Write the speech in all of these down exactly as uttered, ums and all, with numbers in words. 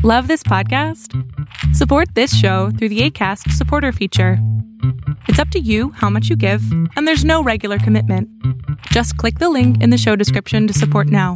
Love this podcast? Support this show through the Acast supporter feature. It's up to you how much you give, and there's no regular commitment. Just click the link in the show description to support now.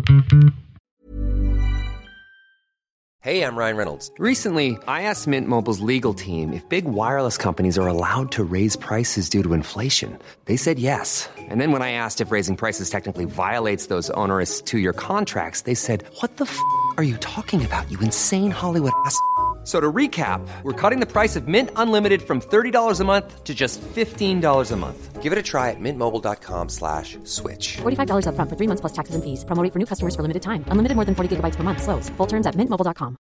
Hey, I'm Ryan Reynolds. Recently, I asked Mint Mobile's legal team if big wireless companies are allowed to raise prices due to inflation. They said yes. And then when I asked if raising prices technically violates those onerous two-year contracts, they said, "What the f*** are you talking about, you insane Hollywood ass f- So to recap, we're cutting the price of Mint Unlimited from thirty dollars a month to just fifteen dollars a month. Give it a try at mintmobile.com slash switch. forty-five dollars up front for three months plus taxes and fees. Promo rate for new customers for limited time. Unlimited more than forty gigabytes per month. Slows full terms at mint mobile dot com.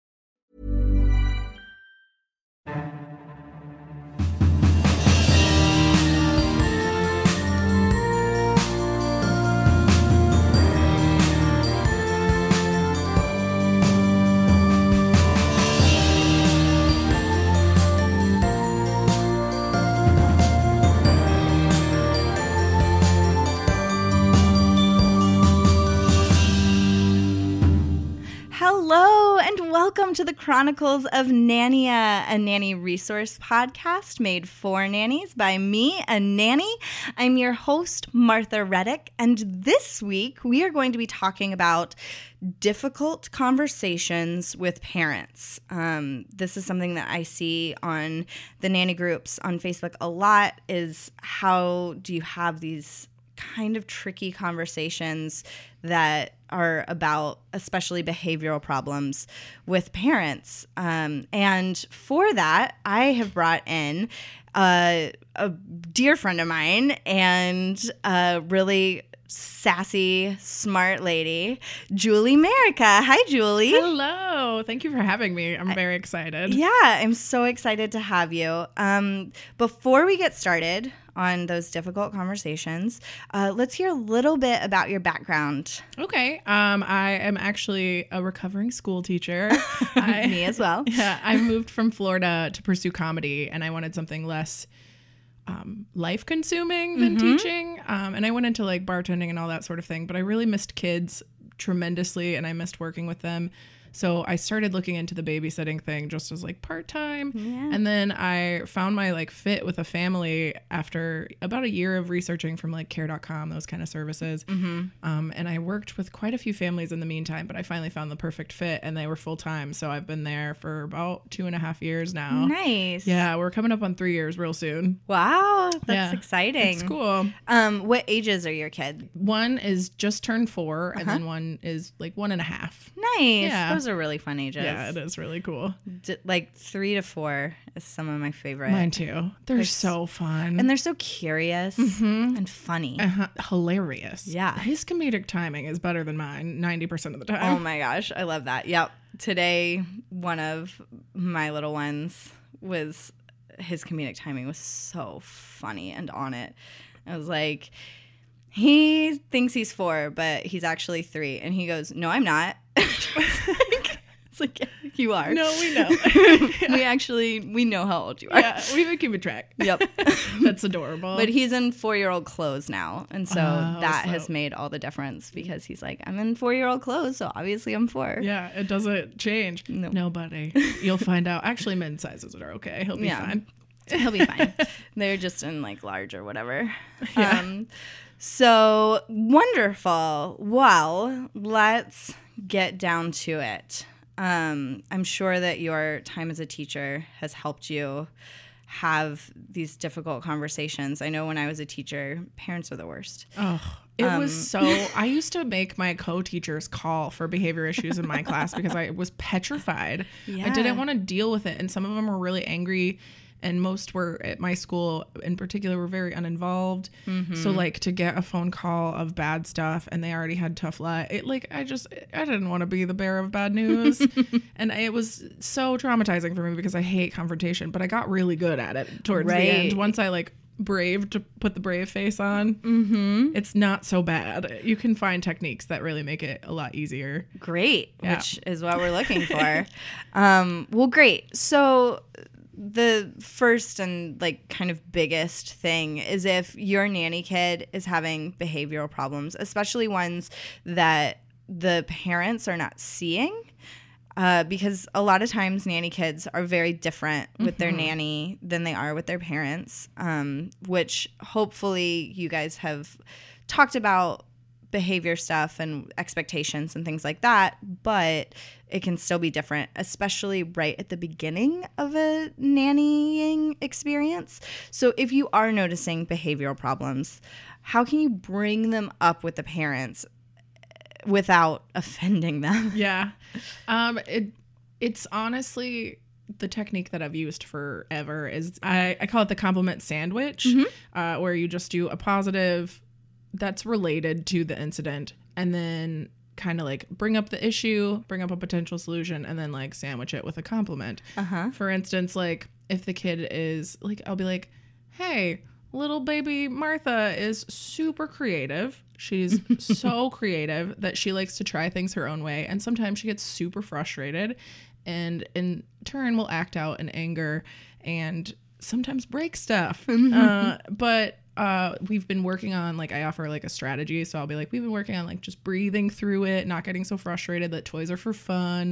Hello and welcome to the Chronicles of Nania, a nanny resource podcast made for nannies by me, a nanny. I'm your host, Martha Reddick, and this week we are going to be talking about difficult conversations with parents. Um, this is something that I see on the nanny groups on Facebook a lot, is how do you have these kind of tricky conversations that are about especially behavioral problems with parents. Um, and for that, I have brought in uh, a dear friend of mine and a really sassy, smart lady, Julie Merica. Hi, Julie. Hello. Thank you for having me. I'm very excited. Yeah, I'm so excited to have you. Um, before we get started on those difficult conversations, uh, let's hear a little bit about your background. Okay. Um, I am actually a recovering school teacher. I, Me as well. Yeah, I moved from Florida to pursue comedy, and I wanted something less um, life-consuming than Mm-hmm. teaching. Um, and I went into like bartending and all that sort of thing. But I really missed kids tremendously, and I missed working with them. So I started looking into the babysitting thing just as like part-time. Yeah. And then I found my like fit with a family after about a year of researching from like care dot com, those kind of services. Mm-hmm. Um, and I worked with quite a few families in the meantime, but I finally found the perfect fit and they were full-time. So I've been there for about two and a half years now. Nice. Yeah, we're coming up on three years real soon. Wow, that's Yeah, exciting. It's cool. Um, what ages are your kids? One is just turned four, Uh-huh. and then one is like one and a half. Nice. Yeah. Those are really fun ages. Yeah, it is really cool. D- like three to four is some of my favorite. Mine too. They're, They're so fun. And they're so curious Mhm. and funny. uh, hilarious. Yeah. His comedic timing is better than mine ninety percent of the time. Oh my gosh, I love that. Yep. Today, one of my little ones was, his comedic timing was so funny and on it. I was like, he thinks he's four, but he's actually three. And he goes, "No, I'm not." It's like, yeah, you are. No, we know. We actually, we know how old you are. Yeah, we've been keeping track. Yep. That's adorable. But he's in four-year-old clothes now. And so Oh, that so- has made all the difference because he's like, I'm in four-year-old clothes, so obviously I'm four. yeah, it doesn't change. No. Nobody. You'll find out. Actually, men's sizes are okay. He'll be Yeah. fine. He'll be fine. They're just in like large or whatever. Yeah. Um, so wonderful. Well, let's get down to it. Um, I'm sure that your time as a teacher has helped you have these difficult conversations. I know when I was a teacher, parents are the worst. Oh, it Um, was so. I used to make my co-teachers call for behavior issues in my class because I was petrified. I Yeah. didn't want to deal with it, and some of them were really angry. And most were at my school in particular were very uninvolved. Mm-hmm. So like to get a phone call of bad stuff and they already had tough life. It like I just I didn't want to be the bearer of bad news. And it was so traumatizing for me because I hate confrontation, but I got really good at it towards Right. the end. Once I like braved to put the brave face on, mm-hmm. It's not so bad. You can find techniques that really make it a lot easier. Great, Yeah. which is what we're looking for. um, well, great. So the first and like kind of biggest thing is if your nanny kid is having behavioral problems, especially ones that the parents are not seeing. Uh, because a lot of times nanny kids are very different with Mm-hmm. their nanny than they are with their parents, um, which hopefully you guys have talked about behavior stuff and expectations and things like that, but it can still be different, especially right at the beginning of a nannying experience. So if you are noticing behavioral problems, how can you bring them up with the parents without offending them? Yeah. Um, it, it's honestly the technique that I've used forever is I, I call it the compliment sandwich, uh, where you just do a positive that's related to the incident and then kind of like bring up the issue, bring up a potential solution, and then like sandwich it with a compliment. Uh-huh. For instance, like if the kid is like, I'll be like, hey, little baby Martha is super creative. She's so creative that she likes to try things her own way. And sometimes she gets super frustrated and in turn will act out in anger and sometimes break stuff. uh, but uh, we've been working on, like, I offer like a strategy. So I'll be like, we've been working on like just breathing through it, not getting so frustrated, that toys are for fun.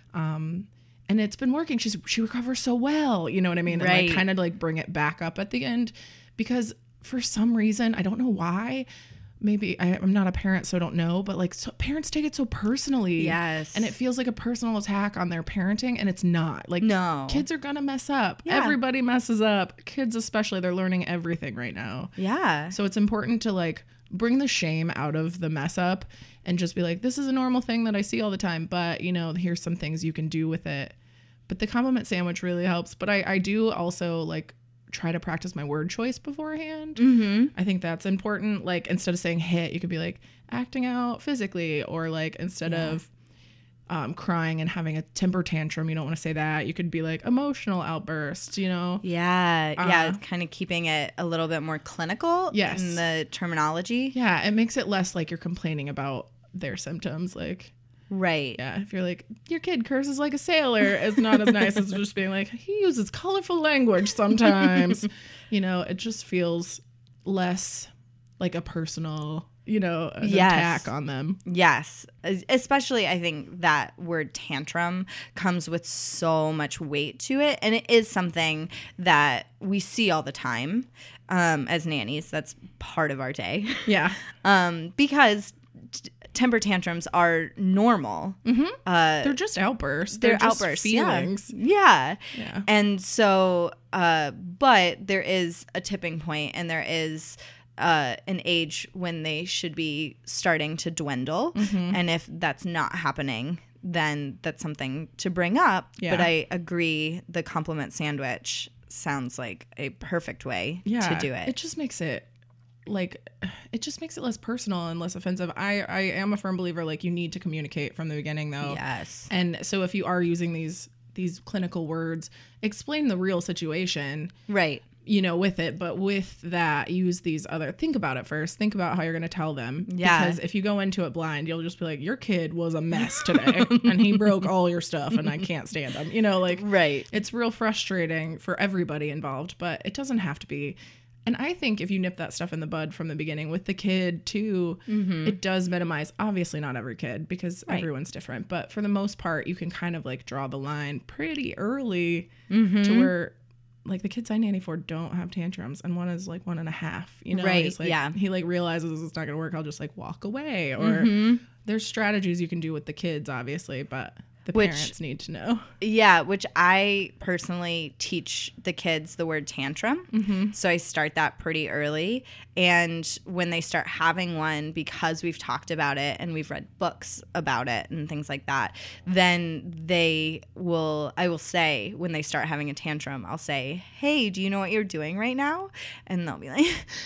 Um, and it's been working. She's, she recovers so well. You know what I mean? And Right. like kind of like bring it back up at the end because for some reason, I don't know why, maybe I, I'm not a parent, so I don't know, but like so parents take it so personally. Yes. And it feels like a personal attack on their parenting, and it's not. Like, No. kids are gonna mess up. Yeah. Everybody messes up. Kids especially, they're learning everything right now. Yeah. So it's important to like bring the shame out of the mess up and just be like, this is a normal thing that I see all the time, but you know, here's some things you can do with it. But the compliment sandwich really helps. But I, I do also like try to practice my word choice beforehand. Mm-hmm. I think that's important. Like, instead of saying hit, you could be like acting out physically, or like instead Yeah. of um, crying and having a temper tantrum, you don't want to say that. You could be like emotional outbursts, you know? Yeah. Yeah. Uh, It's kind of keeping it a little bit more clinical Yes. in the terminology. Yeah, it makes it less like you're complaining about their symptoms. Like, Right. yeah, if you're like, your kid curses like a sailor, it's not as nice as just being like, he uses colorful language sometimes. You know, it just feels less like a personal, you know, an Yes. attack on them. Yes. Es- Especially, I think that word tantrum comes with so much weight to it. And it is something that we see all the time um, as nannies. That's part of our day. Yeah. um, because t- temper tantrums are normal. Uh, They're just outbursts. they're, They're, just outbursts. feelings. Yeah. yeah. Yeah. And so, uh, but there is a tipping point and there is uh, an age when they should be starting to dwindle. Mm-hmm. And if that's not happening, then that's something to bring up. Yeah. But I agree, the compliment sandwich sounds like a perfect way Yeah. to do it. It just makes it like, it just makes it less personal and less offensive. I, I am a firm believer, like, you need to communicate from the beginning though. Yes. And so if you are using these these clinical words, explain the real situation, Right. you know, with it. But with that, use these other, think about it first. Think about how you're going to tell them. Yeah. Because if you go into it blind, you'll just be like, your kid was a mess today and he broke all your stuff and I can't stand him. You know, like, Right. it's real frustrating for everybody involved, but it doesn't have to be. And I think if you nip that stuff in the bud from the beginning with the kid too, it does minimize, obviously not every kid because Right. everyone's different, but for the most part, you can kind of like draw the line pretty early Mm-hmm. to where like the kids I nanny for don't have tantrums, and one is like one and a half, you know, Right, he's like, yeah. he like realizes it's not going to work. I'll just like walk away, or Mm-hmm. there's strategies you can do with the kids, obviously, but the Which- parents need to know. Yeah, which I personally teach the kids the word tantrum. Mm-hmm. So I start that pretty early. And when they start having one, because we've talked about it and we've read books about it and things like that, then they will, I will say, when they start having a tantrum, I'll say, hey, do you know what you're doing right now? And they'll be like,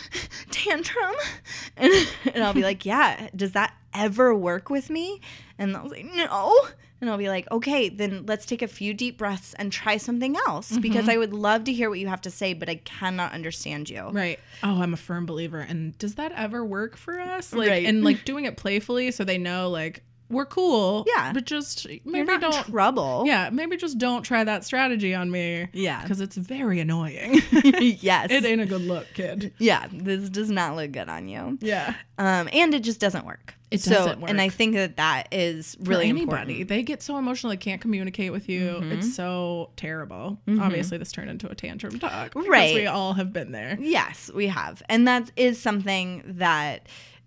tantrum? And, and I'll be like, yeah, does that ever work with me? And they'll say, no. And I'll be like, okay, then let's take a few deep breaths and try something else, because I would love to hear what you have to say, but I cannot understand you. Right. Oh, I'm a firm believer. And does that ever work for us? Like, Right. and like doing it playfully so they know, like, we're cool. Yeah. But just maybe You're not don't. in trouble. Yeah. Maybe just don't try that strategy on me. Yeah. Because it's very annoying. Yes. It ain't a good look, kid. Yeah. This does not look good on you. Yeah. Um, and it just doesn't work. It so, doesn't work. And I think that that is really For anybody. important. They get so emotional they can't communicate with you. Mm-hmm. It's so terrible. Mm-hmm. Obviously, this turned into a tantrum talk. Because Right. we all have been there. Yes, we have. And that is something that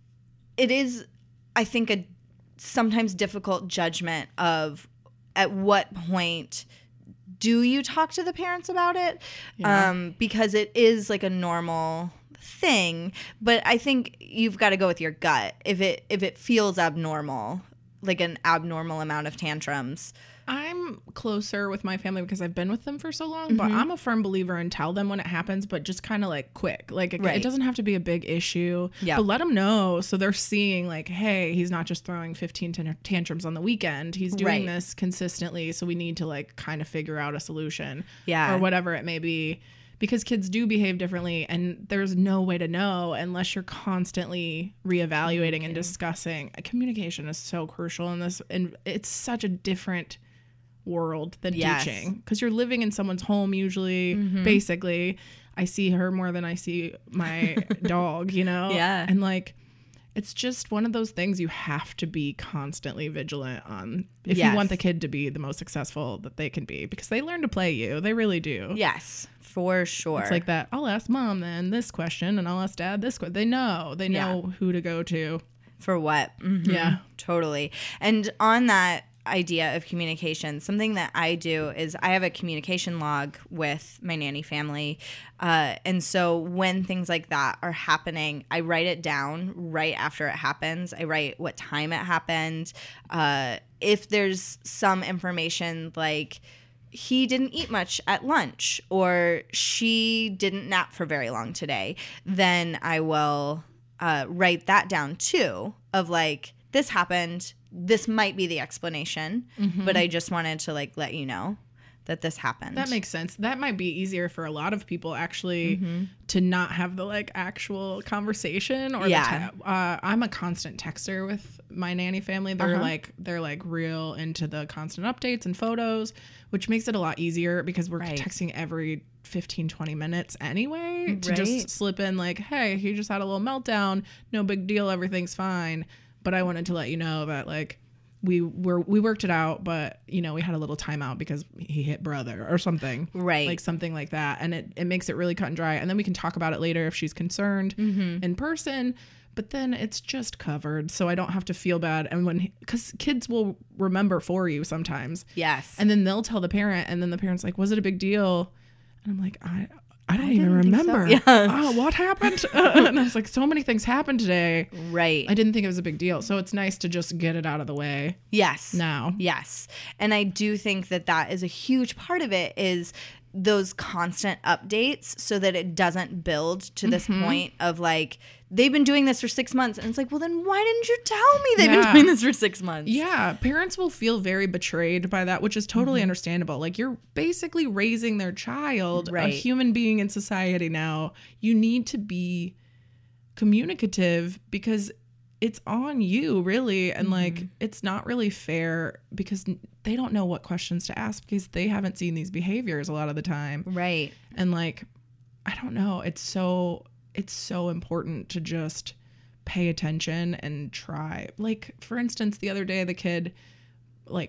it is, I think, a sometimes difficult judgment of at what point do you talk to the parents about it? Yeah. Um, because it is like a normal thing, but I think you've got to go with your gut. If it if it feels abnormal, like an abnormal amount of tantrums. I'm closer with my family because I've been with them for so long, Mm-hmm. but I'm a firm believer in tell them when it happens, but just kind of like quick. Like it, Right. it doesn't have to be a big issue, Yeah. but let them know so they're seeing like, hey, he's not just throwing fifteen tan- tantrums on the weekend. He's doing Right. this consistently, so we need to like kind of figure out a solution, Yeah. or whatever it may be. Because kids do behave differently, and there's no way to know unless you're constantly reevaluating and discussing. Communication is so crucial in this, and it's such a different world than Yes. teaching because you're living in someone's home usually. Mm-hmm. Basically, I see her more than I see my dog, you know? Yeah. And like, it's just one of those things you have to be constantly vigilant on if Yes. you want the kid to be the most successful that they can be, because they learn to play you. They really do. Yes, for sure. It's like that. I'll ask mom then this question, and I'll ask dad this question. They know. They know who to go to. For what? Mhm. Yeah. Totally. And on that idea of communication, something that I do is I have a communication log with my nanny family. Uh, and so when things like that are happening, I write it down right after it happens. I write what time it happened. Uh, if there's some information like he didn't eat much at lunch or she didn't nap for very long today, then I will uh, write that down too, of like, this happened. This might be the explanation, but I just wanted to like let you know that this happened. That makes sense. That might be easier for a lot of people actually to not have the like actual conversation or Yeah. the te- uh, I'm a constant texter with my nanny family. They're Uh-huh. like they're like real into the constant updates and photos, which makes it a lot easier because we're Right. texting every fifteen, twenty minutes anyway to Right. just slip in like, hey, he just had a little meltdown. No big deal. Everything's fine. But I wanted to let you know that like we were we worked it out, but you know we had a little timeout because he hit brother or something, Right. Like something like that, and it it makes it really cut and dry. And then we can talk about it later if she's concerned in person. But then it's just covered, so I don't have to feel bad. And when because kids will remember for you sometimes, Yes. and then they'll tell the parent, and then the parent's like, "Was it a big deal?" And I'm like, I. I don't I even didn't think so. remember. Yeah. Oh, what happened? And I was like, so many things happened today. right. I didn't think it was a big deal. So it's nice to just get it out of the way Yes. now. Yes. And I do think that that is a huge part of it is those constant updates so that it doesn't build to this Mm-hmm. point of like, they've been doing this for six months. And it's like, well, then why didn't you tell me they've Yeah. been doing this for six months? Yeah, parents will feel very betrayed by that, which is totally Mm-hmm. understandable. Like you're basically raising their child, a Right. human being in society now. You need to be communicative because it's on you, really. And like, Mm-hmm. it's not really fair because n- they don't know what questions to ask because they haven't seen these behaviors a lot of the time. Right. And like, I don't know. It's so, it's so important to just pay attention and try. Like, for instance, the other day, the kid like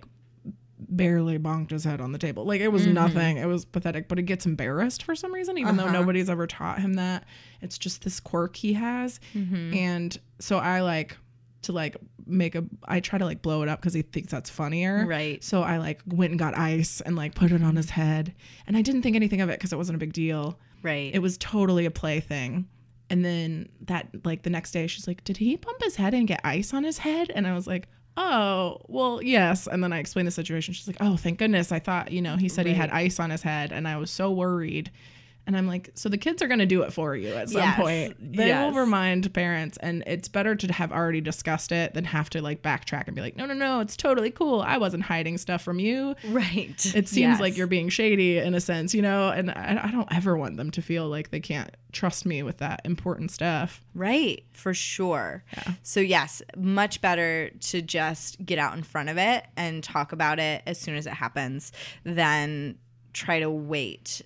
barely bonked his head on the table. Like it was nothing. It was pathetic, but he gets embarrassed for some reason, even though nobody's ever taught him that. It's just this quirk he has. And so I like to like make a, I try to like blow it up because he thinks that's funnier. Right. So I like went and got ice and like put it on his head. And I didn't think anything of it because it wasn't a big deal. Right. It was totally a play thing. And then that like the next day she's like, did he bump his head and get ice on his head? And I was like, oh, well, yes. And then I explained the situation. She's like, oh, thank goodness. I thought, you know, he said he had ice on his head and I was so worried. And I'm like, so the kids are going to do it for you at some Yes. point. They Yes. will remind parents, and it's better to have already discussed it than have to like backtrack and be like, no, no, no, it's totally cool. I wasn't hiding stuff from you. Right. It seems Yes. like you're being shady in a sense, you know, and I, I don't ever want them to feel like they can't trust me with that important stuff. Right, for sure. Yeah. So yes, much better to just get out in front of it and talk about it as soon as it happens than try to wait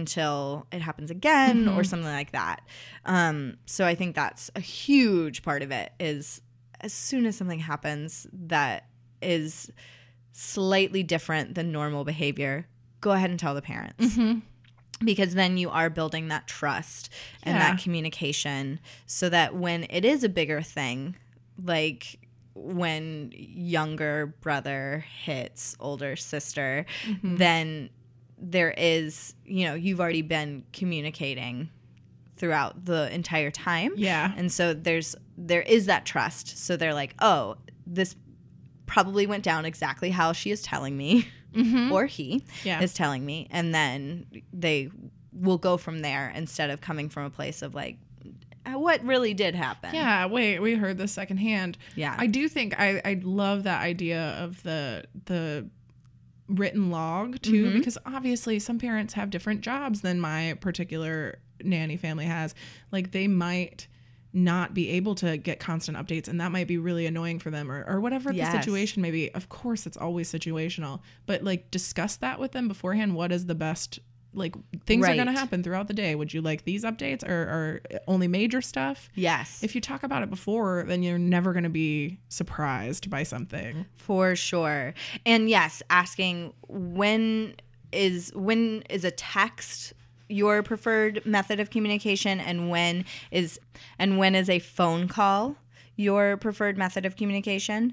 until it happens again Mm-hmm. or something like that. Um, so I think that's a huge part of it is as soon as something happens that is slightly different than normal behavior, go ahead and tell the parents. Mm-hmm. Because then you are building that trust and Yeah. that communication so that when it is a bigger thing, like when younger brother hits older sister, Mm-hmm. then there is, you know, you've already been communicating throughout the entire time. Yeah. And so there's there is that trust. So they're like, oh, this probably went down exactly how she is telling me or he Yeah. is telling me. And then they will go from there instead of coming from a place of like, what really did happen? Yeah, wait, we heard this secondhand. Yeah. I do think I, I love that idea of the the written log too, Mm-hmm. because obviously some parents have different jobs than my particular nanny family has. Like they might not be able to get constant updates, and that might be really annoying for them, or, or whatever Yes. the situation may be. Of course, it's always situational, but like discuss that with them beforehand. What is the best, like things are Right. going to happen throughout the day. Would you like these updates or, or only major stuff? Yes. If you talk about it before, then you're never going to be surprised by something. For sure. And yes, asking when is when is a text your preferred method of communication and when is and when is a phone call your preferred method of communication?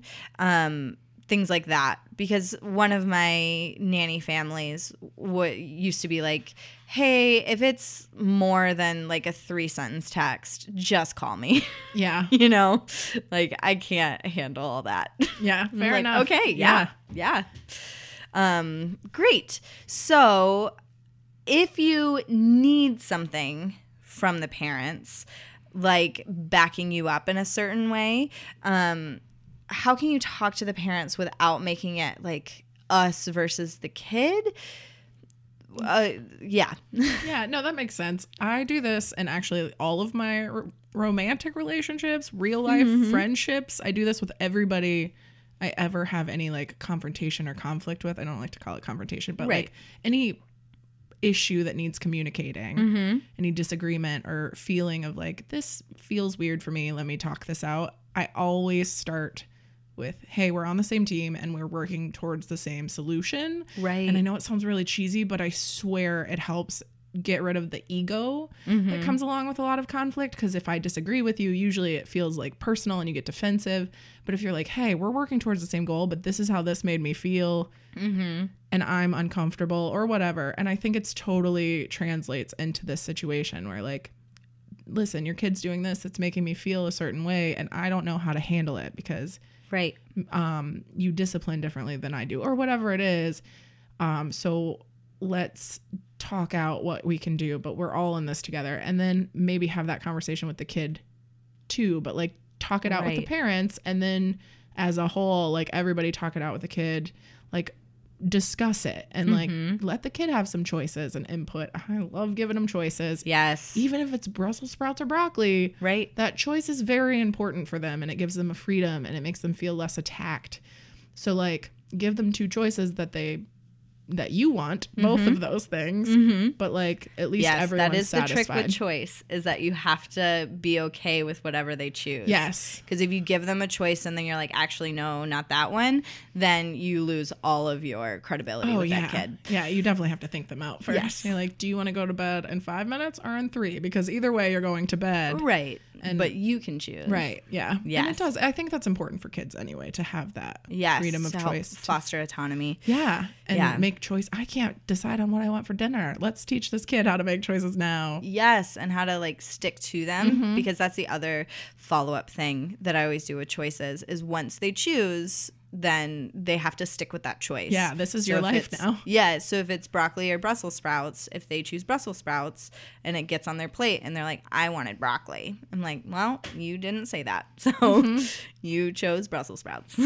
Um things like that, because one of my nanny families w- used to be like, hey, if it's more than like a three sentence text, just call me. Yeah. You know, like I can't handle all that. Yeah. I'm Fair like, enough. okay, yeah, yeah. Um, great. So if you need something from the parents, like backing you up in a certain way, um, how can you talk to the parents without making it like us versus the kid? Uh, yeah. Yeah. No, that makes sense. I do this, and actually, all of my r- romantic relationships, real life Mm-hmm. friendships, I do this with everybody I ever have any like confrontation or conflict with. I don't like to call it confrontation, but Right. like any issue that needs communicating, Mm-hmm. any disagreement or feeling of like, this feels weird for me, let me talk this out. I always start with, hey, we're on the same team and we're working towards the same solution. Right. And I know it sounds really cheesy, but I swear it helps get rid of the ego Mm-hmm. that comes along with a lot of conflict. Because if I disagree with you, usually it feels like personal and you get defensive. But if you're like, hey, we're working towards the same goal, but this is how this made me feel, Mm-hmm. and I'm uncomfortable or whatever. And I think it's totally translates into this situation where like, listen, your kid's doing this, it's making me feel a certain way, and I don't know how to handle it because Right. um, you discipline differently than I do, or whatever it is. Um, so let's talk out what we can do, but we're all in this together. And then maybe have that conversation with the kid too, but like talk it out with the Right. parents. And then as a whole, like everybody talk it out with the kid, like discuss it and like Mm-hmm. let the kid have some choices and input. I love giving them choices. Yes. Even if it's Brussels sprouts or broccoli, Right. that choice is very important for them, and it gives them a freedom and it makes them feel less attacked. So like give them two choices that they that you want, both of those things, but like at least Yes, everyone's that is the satisfied. trick with choice, is that you have to be okay with whatever they choose. Yes. Because if you give them a choice and then you're like, actually, no, not that one, then you lose all of your credibility Oh with yeah, that kid. yeah. You definitely have to think them out first. Yes. You're like, do you want to go to bed in five minutes or in three? Because either way, you're going to bed. Right. And- but you can choose. Right. Yeah. And Yes. it does. I think that's important for kids anyway, to have that Yes. freedom of to help choice. to- foster autonomy. yeah. And Yeah. make choice. I can't decide on what I want for dinner. Let's teach this kid how to make choices now. Yes, and how to like stick to them, Mm-hmm. because that's the other follow-up thing that I always do with choices is once they choose, then they have to stick with that choice. Yeah, this is So your if life it's- now. Yeah, so if it's broccoli or Brussels sprouts, if they choose Brussels sprouts and it gets on their plate and they're like, I wanted broccoli, I'm like, well, you didn't say that. So Mm-hmm. you chose Brussels sprouts.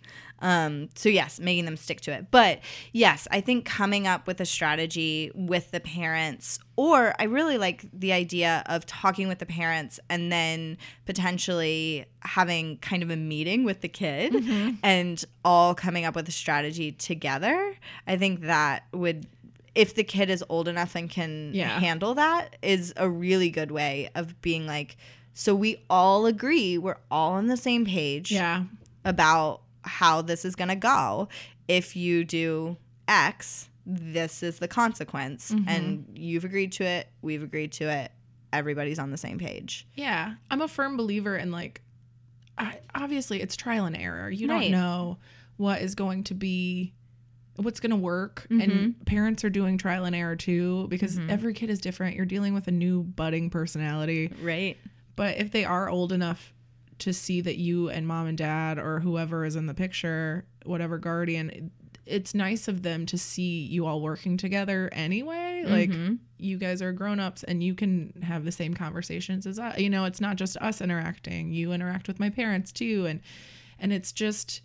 Um, so yes, making them stick to it. But yes, I think coming up with a strategy with the parents, or I really like the idea of talking with the parents and then potentially having kind of a meeting with the kid Mm-hmm. and all coming up with a strategy together. I think that would, if the kid is old enough and can Yeah. handle that, is a really good way of being like, so we all agree, we're all on the same page Yeah. about how this is going to go. If you do X, this is the consequence. Mm-hmm. And you've agreed to it. We've agreed to it. Everybody's on the same page. Yeah. I'm a firm believer in like, I, obviously it's trial and error. You Right. don't know what is going to be, what's going to work. Mm-hmm. And parents are doing trial and error too, because every kid is different. You're dealing with a new budding personality. Right. But if they are old enough to see that you and mom and dad or whoever is in the picture, whatever guardian, it's nice of them to see you all working together anyway. Like you guys are grown-ups and you can have the same conversations as us. You know, it's not just us interacting. You interact with my parents too. And and it's just,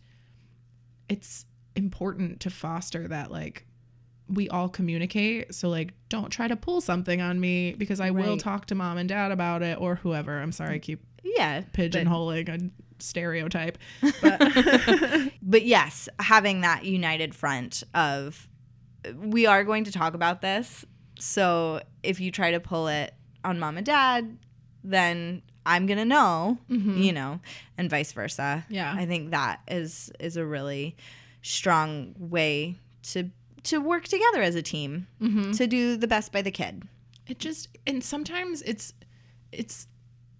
it's important to foster that, like, we all communicate. So like, don't try to pull something on me because I will Right. talk to mom and dad about it or whoever. I'm sorry, I keep Yeah. pigeonholing a stereotype. But, but yes, having that united front of, we are going to talk about this. So if you try to pull it on mom and dad, then I'm going to know, you know, and vice versa. Yeah. I think that is is a really strong way to to work together as a team to do the best by the kid. It just, and sometimes it's, it's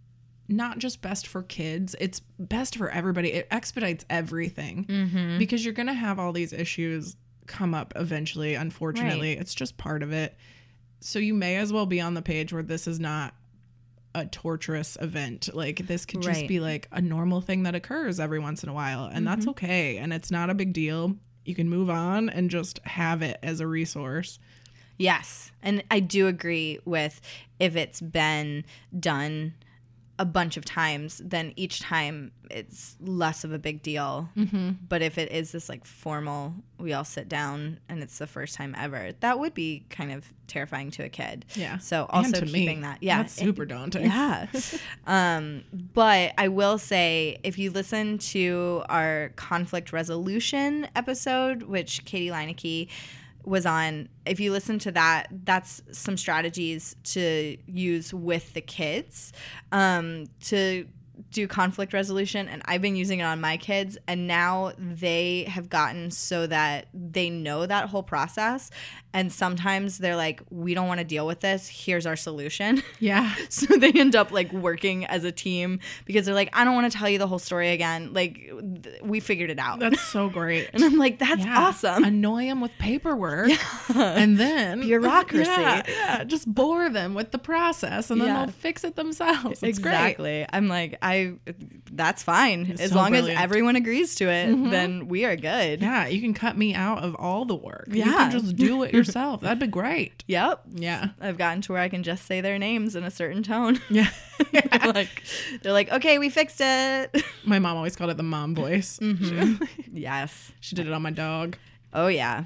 not just best for kids, it's best for everybody. It expedites everything because you're going to have all these issues come up eventually. Unfortunately, Right. it's just part of it. So you may as well be on the page where this is not a torturous event. Like this could just Right. be like a normal thing that occurs every once in a while. And that's okay. And it's not a big deal. You can move on and just have it as a resource. Yes. And I do agree with, if it's been done a bunch of times, then each time it's less of a big deal. Mm-hmm. But if it is this like formal, we all sit down and it's the first time ever, that would be kind of terrifying to a kid. Yeah. So And also to me. keeping that. Yeah. That's super daunting. Yeah. um, but I will say, if you listen to our conflict resolution episode, which Katie Leineke was on, if you listen to that, that's some strategies to use with the kids um, to do conflict resolution. And I've been using it on my kids, and now they have gotten so that they know that whole process. And sometimes they're like, we don't want to deal with this. Here's our solution. Yeah. So they end up like working as a team because they're like, I don't want to tell you the whole story again. Like, th- we figured it out. That's so great. And I'm like, that's Yeah. awesome. Annoy them with paperwork and then Bureaucracy. Yeah, yeah, just bore them with the process and then Yeah. they'll fix it themselves. It's great. Exactly. I'm like, I, that's fine. It's as so long brilliant. as everyone agrees to it, then we are good. Yeah, you can cut me out of all the work. You Yeah. can just do it yourself. That'd be great. Yep. Yeah. I've gotten to where I can just say their names in a certain tone. Yeah. They're like, they're like, okay, we fixed it. My mom always called it the mom voice. Mm-hmm. Yes. She did it on my dog. Oh yeah.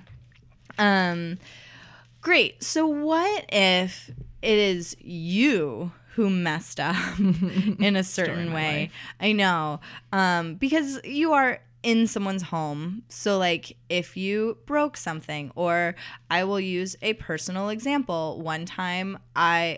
Um great. So what if it is you who messed up in a certain my way? life. I know. Um because you are in someone's home. So like if you broke something, or I will use a personal example. One time I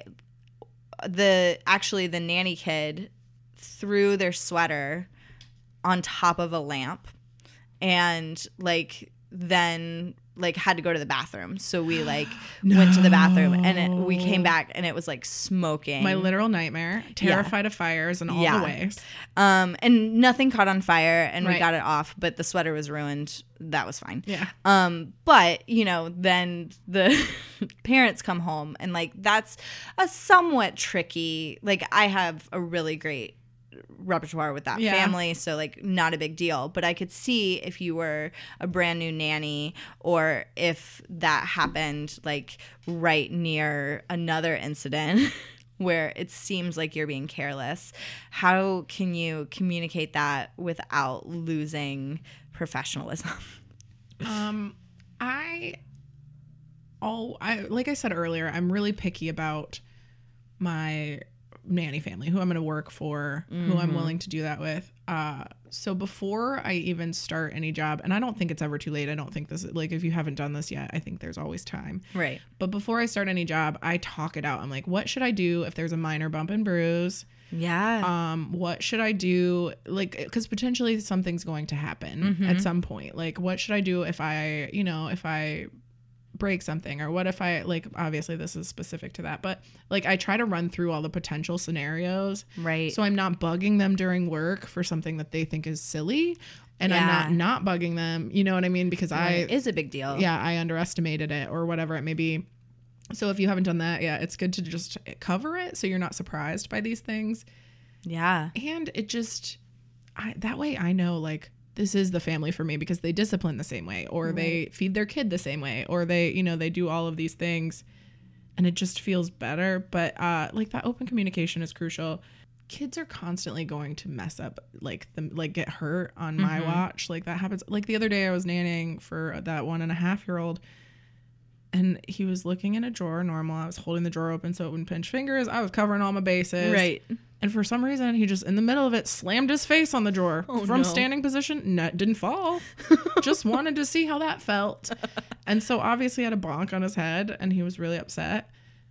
the actually the nanny kid threw their sweater on top of a lamp, and like then like had to go to the bathroom. So we like went to the bathroom, and it, we came back and it was like smoking. My literal nightmare. Terrified of fires in all Yeah. the ways. um and nothing caught on fire, and we Right. got it off, but the sweater was ruined. That was fine. Yeah. Um, but you know, then the parents come home, and like that's a somewhat tricky. Like I have a really great repertoire with that Yeah. family, so like not a big deal. But I could see if you were a brand new nanny, or if that happened like right near another incident where it seems like you're being careless. How can you communicate that without losing professionalism? Um, I, oh, I like I said earlier, I'm really picky about my nanny family, who I'm going to work for, mm-hmm. who I'm willing to do that with. Uh, so before I even start any job, and I don't think it's ever too late. I don't think this, like, if you haven't done this yet, I think there's always time. Right. But before I start any job, I talk it out. I'm like, what should I do if there's a minor bump and bruise? Yeah. Um, what should I do? Like, because potentially something's going to happen mm-hmm. at some point. Like, what should I do if I, you know, if I break something, or what if I, like, obviously this is specific to that, but like I try to run through all the potential scenarios. Right. So I'm not bugging them during work for something that they think is silly. And yeah. I'm not not bugging them, you know what I mean? Because right. I, it is a big deal. Yeah, I underestimated it or whatever it may be. So if you haven't done that, yeah, it's good to just cover it so you're not surprised by these things. Yeah. And it just, I, that way I know, like, this is the family for me because they discipline the same way, or right. they feed their kid the same way, or they, you know, they do all of these things, and it just feels better. But uh, like, that open communication is crucial. Kids are constantly going to mess up, like them, like get hurt on my mm-hmm. watch. Like that happens. Like the other day I was nannying for that one and a half year old, and he was looking in a drawer normal. I was holding the drawer open so it wouldn't pinch fingers. I was covering all my bases. Right. And for some reason, he just, in the middle of it, slammed his face on the drawer oh, from no. standing position. No, didn't fall. Just wanted to see how that felt. And so obviously had a bonk on his head, and he was really upset.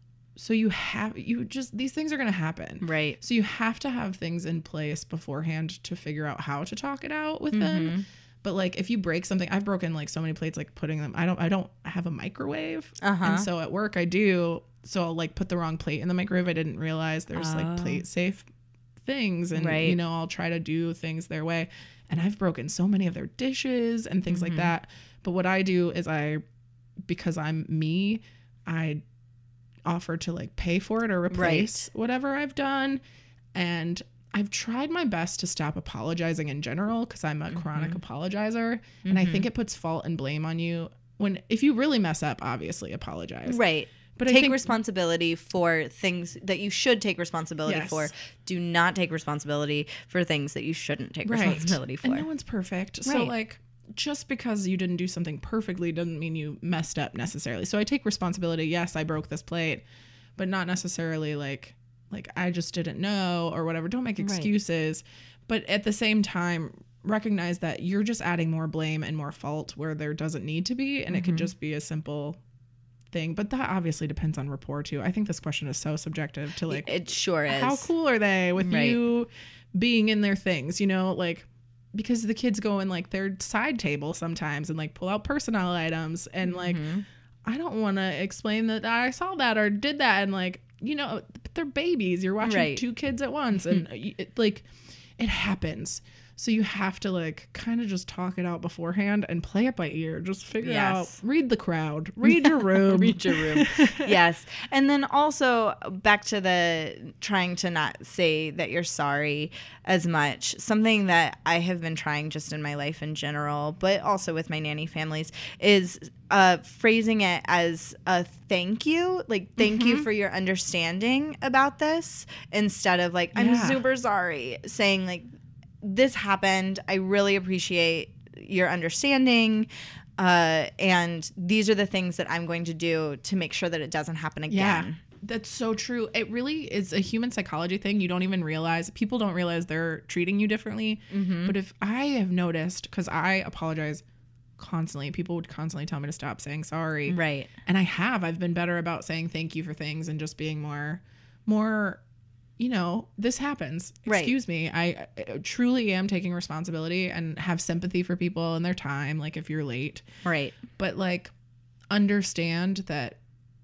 So you have, you just, these things are going to happen. Right. So you have to have things in place beforehand to figure out how to talk it out with mm-hmm. them. But like, if you break something, I've broken like so many plates, like putting them, I don't, I don't have a microwave. Uh-huh. And so at work I do. So I'll like put the wrong plate in the microwave. I didn't realize there's oh. like plate safe things, and right. you know, I'll try to do things their way. And I've broken so many of their dishes and things mm-hmm. like that. But what I do is I, because I'm me, I offer to like pay for it or replace right. whatever I've done. And I've tried my best to stop apologizing in general, because I'm a mm-hmm. chronic apologizer. Mm-hmm. And I think it puts fault and blame on you when, if you really mess up, obviously apologize. Right. But take I think, responsibility for things that you should take responsibility yes. for. Do not take responsibility for things that you shouldn't take right. responsibility for. And no one's perfect. Right. So like, just because you didn't do something perfectly doesn't mean you messed up necessarily. So I take responsibility. Yes, I broke this plate, but not necessarily like, like I just didn't know or whatever. Don't make excuses. Right. But at the same time, recognize that you're just adding more blame and more fault where there doesn't need to be. And mm-hmm. it could just be a simple thing. But that obviously depends on rapport too. I think this question is so subjective to like, it sure is. How cool are they with right. you being in their things, you know, like, because the kids go in like their side table sometimes and like pull out personnel items, and like mm-hmm. I don't want to explain that I saw that or did that, and like, you know, they're babies. You're watching right. two kids at once, and it, like it happens. So you have to like kind of just talk it out beforehand and play it by ear. Just figure yes. out, read the crowd, read your room. read your room. Yes. And then also back to the trying to not say that you're sorry as much. Something that I have been trying just in my life in general, but also with my nanny families, is uh, phrasing it as a thank you. Like, thank mm-hmm. you for your understanding about this, instead of like, I'm yeah. super sorry. Saying like, this happened. I really appreciate your understanding. Uh, and these are the things that I'm going to do to make sure that it doesn't happen again. Yeah, that's so true. It really is a human psychology thing. You don't even realize. People don't realize they're treating you differently. Mm-hmm. But if I have noticed, because I apologize constantly. People would constantly tell me to stop saying sorry. Right. And I have. I've been better about saying thank you for things and just being more, more... you know, this happens. Excuse right. me. I, I truly am taking responsibility and have sympathy for people and their time. Like if you're late. Right. But like, understand that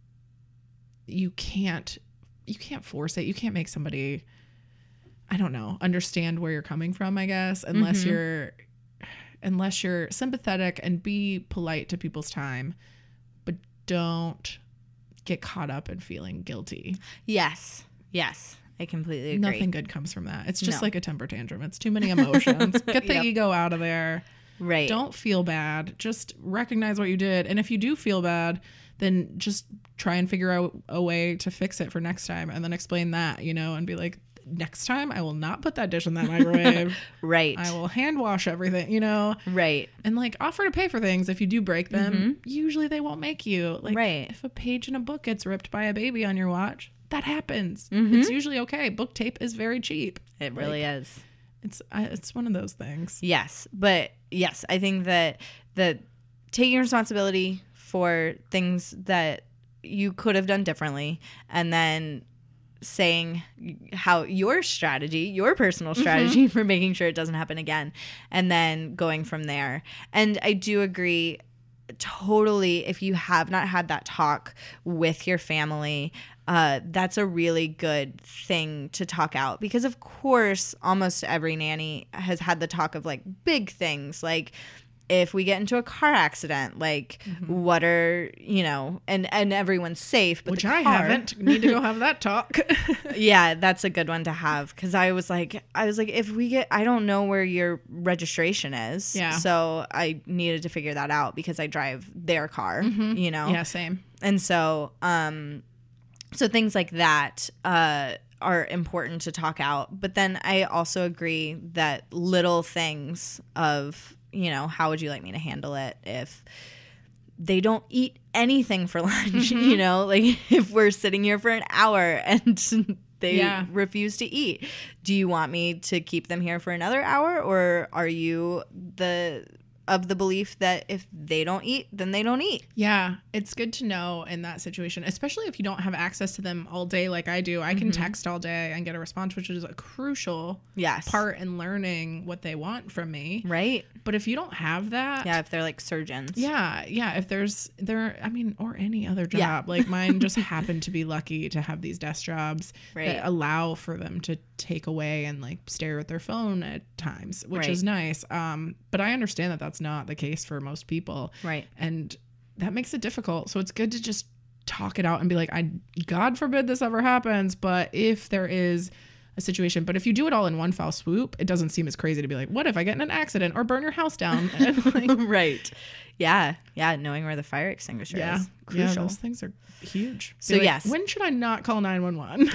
you can't, you can't force it. You can't make somebody, I don't know, understand where you're coming from, I guess, unless mm-hmm. you're, unless you're sympathetic and be polite to people's time, but don't get caught up in feeling guilty. Yes. Yes. I completely agree. Nothing good comes from that. It's just No. like a temper tantrum. It's too many emotions. Get the Yep. ego out of there. Right. Don't feel bad. Just recognize what you did. And if you do feel bad, then just try and figure out a way to fix it for next time, and then explain that, you know, and be like, next time I will not put that dish in that microwave. Right. I will hand wash everything, you know, Right. and like offer to pay for things if you do break them. Usually they won't make you. Like Right. if a page in a book gets ripped by a baby on your watch, that happens. Mm-hmm. It's usually okay. Book tape is very cheap. It really Like, is. It's I, it's one of those things. Yes. But yes, I think that that taking responsibility for things that you could have done differently, and then saying how your strategy, your personal strategy for making sure it doesn't happen again, and then going from there. And I do agree totally, if you have not had that talk with your family, uh, that's a really good thing to talk out, because of course almost every nanny has had the talk of like big things, like if we get into a car accident, like what are, you know, and and everyone's safe, but Which the I car- haven't. Need to go have that talk. Yeah, that's a good one to have, because I was like, I was like, if we get, I don't know where your registration is, Yeah. so I needed to figure that out because I drive their car, you know, Yeah, same. and so, um, so things like that, uh, are important to talk out. But then I also agree that little things of, you know, how would you like me to handle it if they don't eat anything for lunch, you know, like if we're sitting here for an hour and they Yeah. refuse to eat, do you want me to keep them here for another hour, or are you the of the belief that if they don't eat, then they don't eat? Yeah, it's good to know in that situation, especially if you don't have access to them all day like I do. I can text all day and get a response, which is a crucial Yes. part in learning what they want from me. Right? But if you don't have that, Yeah, if they're like surgeons. yeah, yeah, if there's there, I mean, or any other job, Yeah. like mine just happened to be lucky to have these desk jobs Right. that allow for them to take away and like stare at their phone at times, which Right. is nice. Um, but I understand that that's not the case for most people. Right. And that makes it difficult. So it's good to just talk it out and be like, I, God forbid this ever happens, but if there is a situation, but if you do it all in one foul swoop, it doesn't seem as crazy to be like, what if I get in an accident or burn your house down? And like, Right. Yeah. Yeah. Knowing where the fire extinguisher yeah, is yeah, crucial. those things are huge. Be So like, yes. when should I not call nine one one?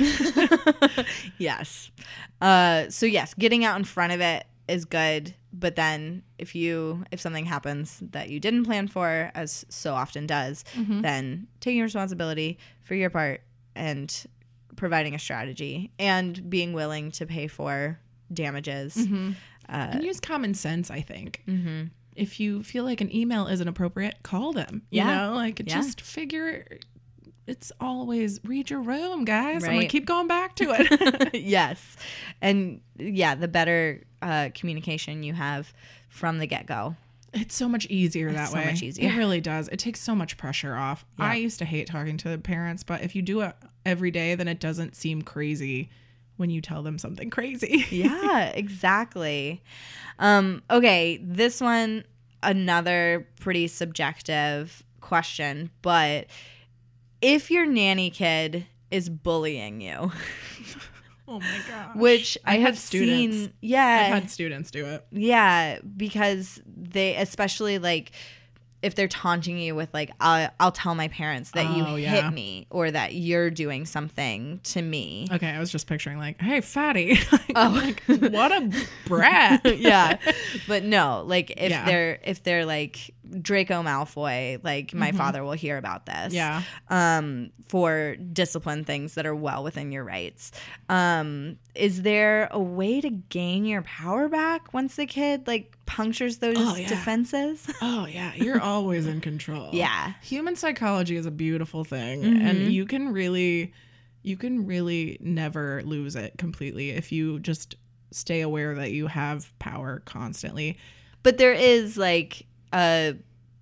Yes. Uh, so yes, getting out in front of it is good. But then if you, if something happens that you didn't plan for, as so often does, Mm-hmm. then taking responsibility for your part and providing a strategy and being willing to pay for damages. Mm-hmm. and use common sense, I think. Mm-hmm. If you feel like an email isn't appropriate, call them. You Yeah. know, like Yeah. just figure. It's always read your room, guys. I'm gonna Right. keep going back to it. Yes. And yeah, the better uh, communication you have from the get-go. It's so much easier that so way. much easier. It really does. It takes so much pressure off. Yeah. I used to hate talking to parents, but if you do it every day, then it doesn't seem crazy when you tell them something crazy. Yeah, exactly. Um, okay, this one, another pretty subjective question, but if your nanny kid is bullying you, Oh my gosh. which I I've had have students. seen, yeah, I've had students do it. yeah, because they, especially like if they're taunting you with like, I'll, I'll tell my parents that Oh, you yeah. hit me or that you're doing something to me. Okay, I was just picturing like, hey, fatty. Oh. Like, what a brat. Yeah, but no, like if Yeah. they're if they're like Draco Malfoy, like my father will hear about this. Yeah. Um, for discipline things that are well within your rights. Um, is there a way to gain your power back once the kid like punctures those Oh, yeah. defenses? Oh, yeah. You're always in control. Yeah. Human psychology is a beautiful thing. Mm-hmm. And you can really, you can really never lose it completely if you just stay aware that you have power constantly. But there is like a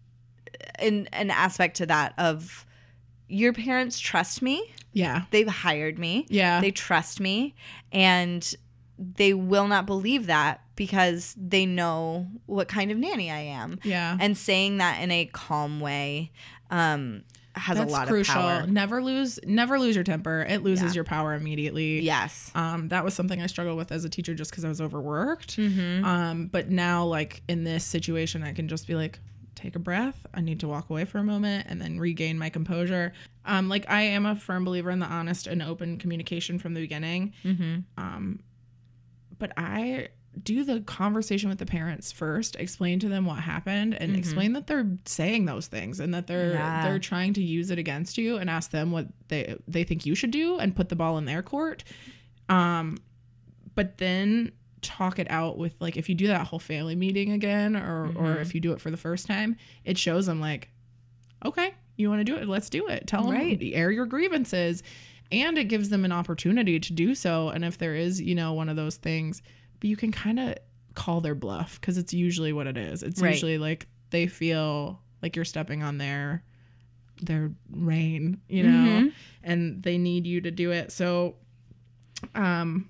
an an aspect to that of your parents trust me. Yeah. They've hired me. Yeah. They trust me, and they will not believe that because they know what kind of nanny I am. Yeah. And saying that in a calm way, um, has That's a lot crucial. of power. Never lose, never lose your temper. It loses Yeah. your power immediately. Yes. Um, that was something I struggled with as a teacher just because I was overworked. Mm-hmm. Um, but now, like in this situation, I can just be like, take a breath. I need to walk away for a moment and then regain my composure. Um, like I am a firm believer in the honest and open communication from the beginning. Mm-hmm. Um, but I do the conversation with the parents first, explain to them what happened, and mm-hmm. explain that they're saying those things and that they're yeah. they're trying to use it against you, and ask them what they they think you should do and put the ball in their court. Um, but then talk it out with, like, if you do that whole family meeting again, or mm-hmm. or if you do it for the first time, it shows them like, okay, you want to do it, let's do it. Tell them, right. air your grievances, and it gives them an opportunity to do so. And if there is, you know, one of those things, but you can kind of call their bluff, because it's usually what it is. It's right. usually like they feel like you're stepping on their their reign, you know, mm-hmm. and they need you to do it. So um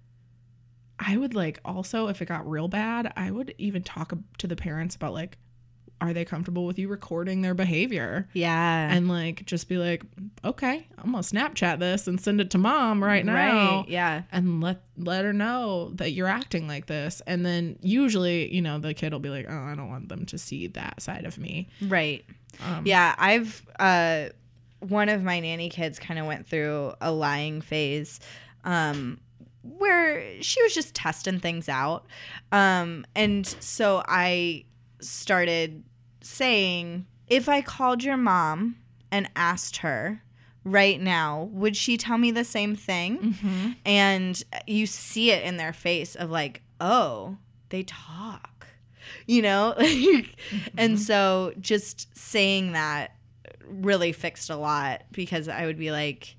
I would, like, also, if it got real bad, I would even talk to the parents about, like, are they comfortable with you recording their behavior? Yeah. And, like, just be like, okay, I'm going to Snapchat this and send it to mom right now. Right, yeah. And let let her know that you're acting like this. And then usually, you know, the kid will be like, oh, I don't want them to see that side of me. Right. Um, yeah, I've, uh, one of my nanny kids kind of went through a lying phase, um, where she was just testing things out. Um, and so I started saying, if I called your mom and asked her right now, would she tell me the same thing? Mm-hmm. And you see it in their face of like, oh, they talk, you know? mm-hmm. And so just saying that really fixed a lot, because I would be like,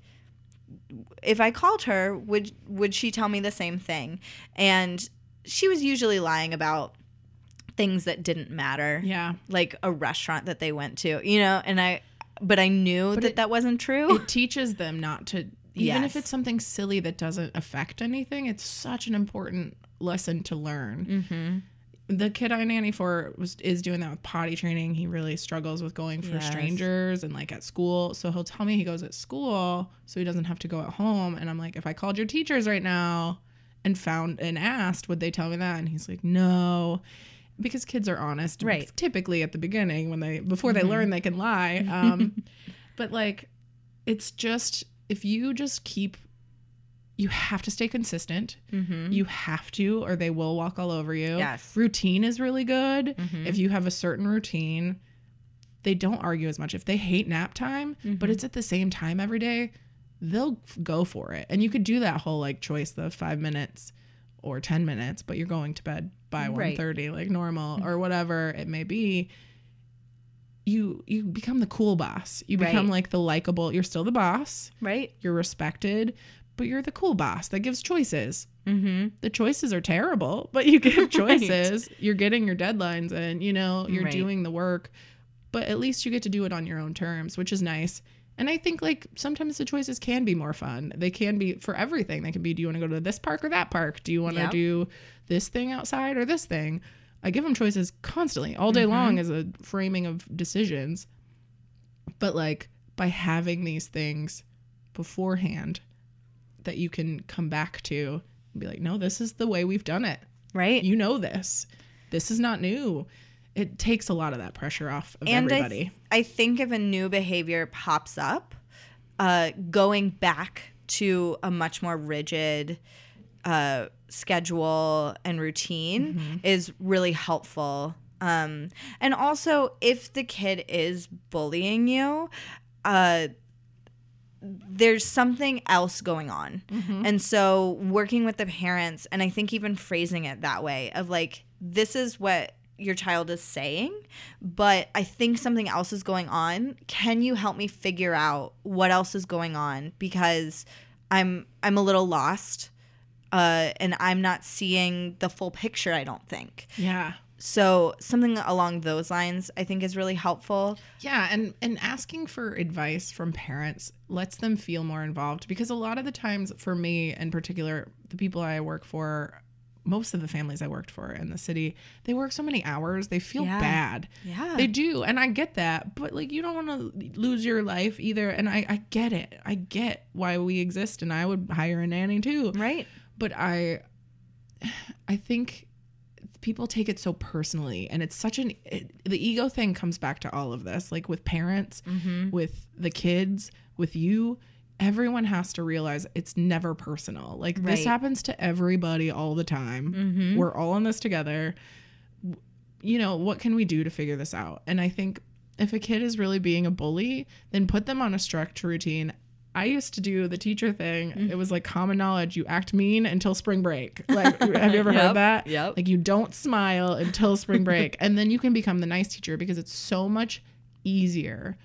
if I called her, would would she tell me the same thing? And she was usually lying about things that didn't matter. Yeah. Like a restaurant that they went to, you know, and I, but I knew but that it, that wasn't true. It teaches them not to, even yes. if it's something silly that doesn't affect anything, it's such an important lesson to learn. Mm-hmm. The kid I nanny for was is doing that with potty training. He really struggles with going for yes. strangers and like at school. So he'll tell me he goes at school so he doesn't have to go at home. And I'm like, if I called your teachers right now and found and asked, would they tell me that? And he's like, no, because kids are honest. Right. Typically at the beginning when they, before mm-hmm. they learn they can lie. Um, but like, it's just, if you just keep, you have to stay consistent. Mm-hmm. You have to, or they will walk all over you. Yes. Routine is really good. Mm-hmm. If you have a certain routine, they don't argue as much. If they hate nap time, mm-hmm. but it's at the same time every day, they'll f- go for it. And you could do that whole like choice, the five minutes or ten minutes, but you're going to bed by right. one thirty like normal or whatever it may be. You you become the cool boss. You become right. like the likable, you're still the boss. Right. You're respected. But you're the cool boss that gives choices. Mm-hmm. The choices are terrible, but you give choices. Right. You're getting your deadlines and, you know, you're right. doing the work. But at least you get to do it on your own terms, which is nice. And I think, like, sometimes the choices can be more fun. They can be for everything. They can be, do you want to go to this park or that park? Do you want to yep. do this thing outside or this thing? I give them choices constantly, all day mm-hmm. long, as a framing of decisions. But, like, by having these things beforehand that you can come back to and be like, no, this is the way we've done it. Right. You know this. This is not new. It takes a lot of that pressure off of and everybody. I, th- I think if a new behavior pops up, uh, going back to a much more rigid uh, schedule and routine mm-hmm. is really helpful. Um, and also, if the kid is bullying you, uh, there's something else going on. Mm-hmm. And so working with the parents, and I think even phrasing it that way of like, this is what your child is saying, but I think something else is going on. Can you help me figure out what else is going on? Because I'm I'm a little lost uh, and I'm not seeing the full picture, I don't think. Yeah. So something along those lines I think is really helpful. Yeah, and, and asking for advice from parents lets them feel more involved, because a lot of the times, for me in particular, the people I work for, most of the families I worked for in the city, they work so many hours. They feel Yeah. bad. Yeah. They do. And I get that. But like, you don't want to lose your life either. And I, I get it. I get why we exist. And I would hire a nanny too. Right. But I, I think people take it so personally, and it's such an, it, the ego thing comes back to all of this, like with parents, Mm-hmm. with the kids, with you. Everyone has to realize it's never personal. Like this Right. happens to everybody all the time. Mm-hmm. We're all in this together. You know, what can we do to figure this out? And I think if a kid is really being a bully, then put them on a strict routine. I used to do the teacher thing. Mm-hmm. It was like common knowledge. You act mean until spring break. Like, have you ever Yep, heard that? yep. Like you don't smile until spring break. And then you can become the nice teacher, because it's so much easier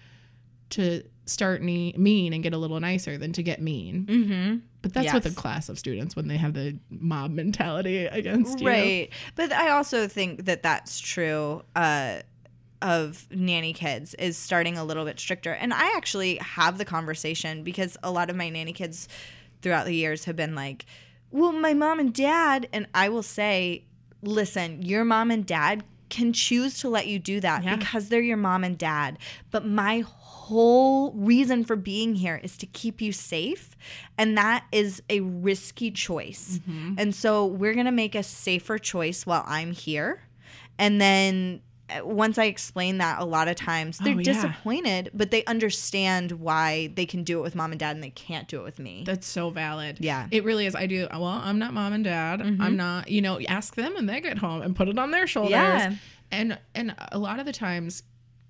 to start ne- mean and get a little nicer than to get mean. Mm-hmm. But that's Yes. with a class of students when they have the mob mentality against you. Right. But I also think that that's true uh, of nanny kids, is starting a little bit stricter. And I actually have the conversation, because a lot of my nanny kids throughout the years have been like, well, my mom and dad, and I will say, listen, your mom and dad can choose to let you do that Yeah. because they're your mom and dad. But my whole reason for being here is to keep you safe. And that is a risky choice. Mm-hmm. And so we're going to make a safer choice while I'm here. And then uh, once I explain that, a lot of times they're Oh, yeah. disappointed, but they understand why they can do it with mom and dad and they can't do it with me. That's so valid. Yeah. It really is. I do. Well, I'm not mom and dad. I'm not, you know, ask them when they get home and put it on their shoulders. Yeah. And and a lot of the times